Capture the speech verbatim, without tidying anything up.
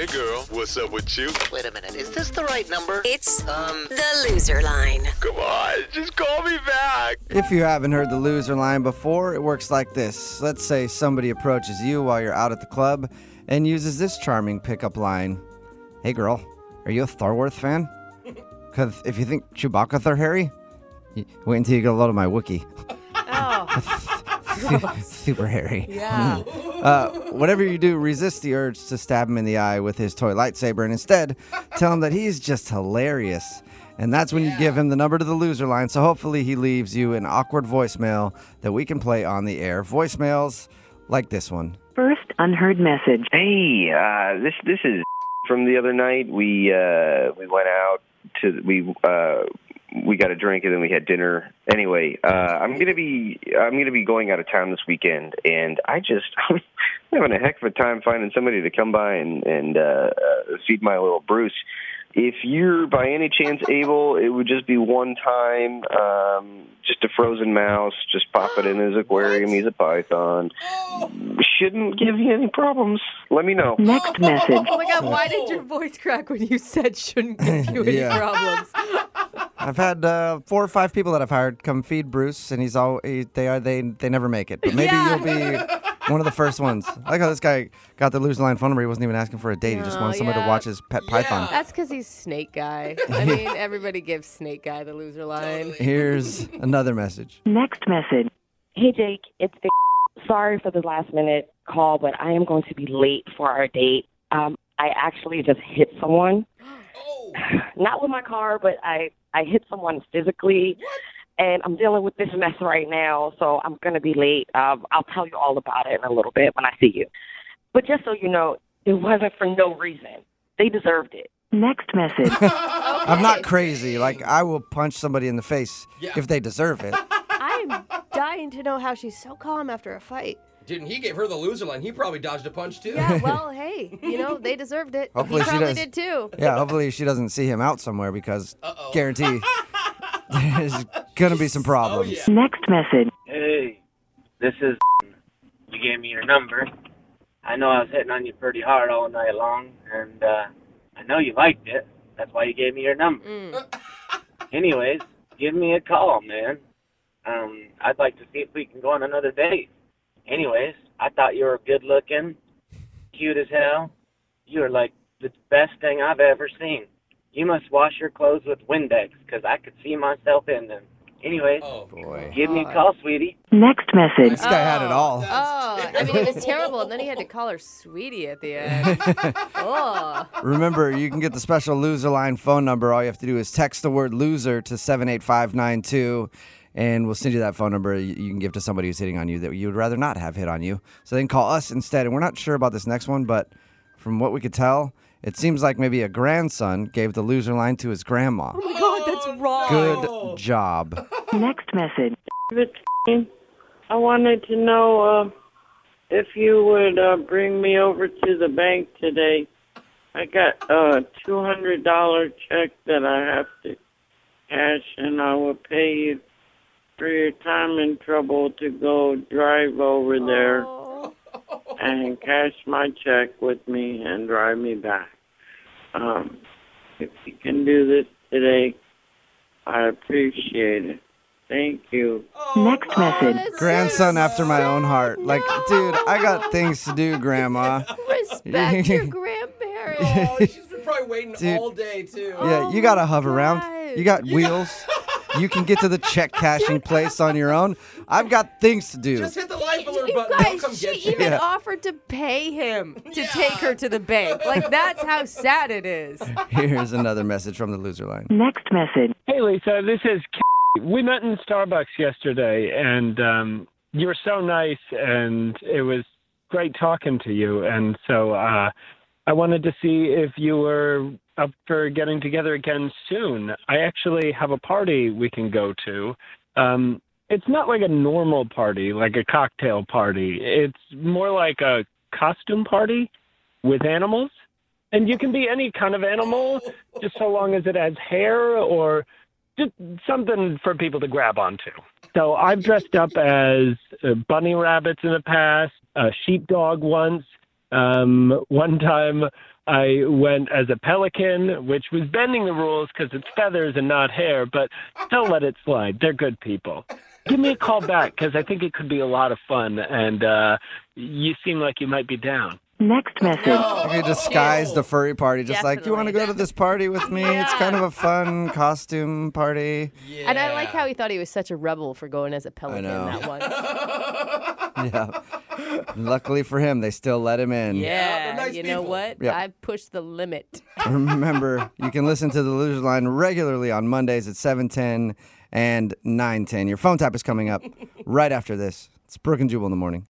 girl, what's up with you? Wait a minute, is this the right number? It's Um, the Loser Line. Come on, just call me back. If you haven't heard the loser line before, it works like this. Let's say somebody approaches you while you're out at the club and uses this charming pickup line. Hey girl, are you a Thorworth fan? Because if you think Chewbacca Thor Harry, wait until you get a load of my Wookiee. Oh. Super hairy. Yeah. Uh, whatever you do, resist the urge to stab him in the eye with his toy lightsaber and instead tell him that he's just hilarious. And that's when you give him the number to the loser line, so hopefully he leaves you an awkward voicemail that we can play on the air. Voicemails like this one. First unheard message. Hey, uh, this this is from the other night. We uh, we went out to we uh, we got a drink and then we had dinner. Anyway, uh, I'm gonna be I'm gonna be going out of town this weekend, and I just I'm having a heck of a time finding somebody to come by and and uh, uh, feed my little Bruce. If you're by any chance able, it would just be one time, um, just a frozen mouse, just pop it in his aquarium. He's a python. Shouldn't give you any problems. Let me know. Next message. Oh my God, why did your voice crack when you said shouldn't give you any Yeah. problems? I've had uh, four or five people that I've hired come feed Bruce, and he's all he, they are they they never make it. But maybe Yeah. you'll be one of the first ones. I like how this guy got the loser line phone number. He wasn't even asking for a date. He just Oh, wanted somebody yeah. to watch his pet python. That's because he's Snake Guy. I mean, everybody gives Snake Guy the loser line. Here's another message. Next message. Hey, Jake, it's the sorry for the last minute call, but I am going to be late for our date. Um, I actually just hit someone. Not with my car, but I, I hit someone physically, and I'm dealing with this mess right now, so I'm going to be late. Um, I'll tell you all about it in a little bit when I see you. But just so you know, it wasn't for no reason. They deserved it. Next message. I'm not crazy. Like, I will punch somebody in the face if they deserve it. I'm dying to know how she's so calm after a fight. Didn't he gave her the loser line? He probably dodged a punch too. Yeah, well, hey, you know, they deserved it. Hopefully he she probably does. did too. Yeah, hopefully she doesn't see him out somewhere because Uh-oh. guarantee there's going to be some problems. Oh, yeah. Next message. Hey, this is. You gave me your number. I know I was hitting on you pretty hard all night long, and uh, I know you liked it. That's why you gave me your number. Mm. Anyways, give me a call, man. Um, I'd like to see if we can go on another date. Anyways, I thought you were good looking, cute as hell. You were like the best thing I've ever seen. You must wash your clothes with Windex, because I could see myself in them. Anyways, Oh, Boy. give me a call, sweetie. Next message. This guy had it all. Oh, I mean, it was terrible. And then he had to call her sweetie at the end. Oh. Remember, you can get the special loser line phone number. All you have to do is text the word loser to seven eight five nine two, and we'll send you that phone number you you can give to somebody who's hitting on you that you would rather not have hit on you. So then call us instead. And we're not sure about this next one, but from what we could tell, it seems like maybe a grandson gave the loser line to his grandma. Oh my God, that's wrong. Good job. Next message. I wanted to know uh, if you would uh, bring me over to the bank today. I got a two hundred dollars check that I have to cash, and I will pay you for your time and trouble to go drive over there Oh. and cash my check with me and drive me back. Um, if you can do this today, I appreciate it. Thank you. Next message. That's Grandson so after my own heart. Like, dude, I got things to do, Grandma. Respect your grandparents. Oh, she's been probably waiting Dude. all day too. Yeah, you got to hover around. God. You got wheels. You can get to the check cashing place on your own. I've got things to do. Just hit the life alert You button. They'll guys, come she get you. even Yeah. offered to pay him to take her to the bank. Like, that's how sad it is. Here's another message from the loser line. Next message. Hey, Lisa, this is K. We met in Starbucks yesterday, and um, you were so nice, and it was great talking to you. And so uh, I wanted to see if you were up for getting together again soon. I actually have a party we can go to. Um, it's not like a normal party, like a cocktail party. It's more like a costume party with animals. And you can be any kind of animal, just so long as it has hair or just something for people to grab onto. So I've dressed up as uh, bunny rabbits in the past, a sheepdog once, Um, one time I went as a pelican, which was bending the rules because it's feathers and not hair, but still let it slide. They're good people. Give me a call back because I think it could be a lot of fun, and uh, you seem like you might be down. Next message. You could disguise the furry party, just like, do you want to go to this party with me? It's kind of a fun costume party. Yeah. And I like how he thought he was such a rebel for going as a pelican know. that once. Yeah. Luckily for him, they still let him in. Yeah, they're nice you know people. what? Yep. I pushed the limit. Remember, you can listen to the Loser Line regularly on Mondays at seven ten and nine ten. Your phone tap is coming up right after this. It's Brooke and Jubal in the morning.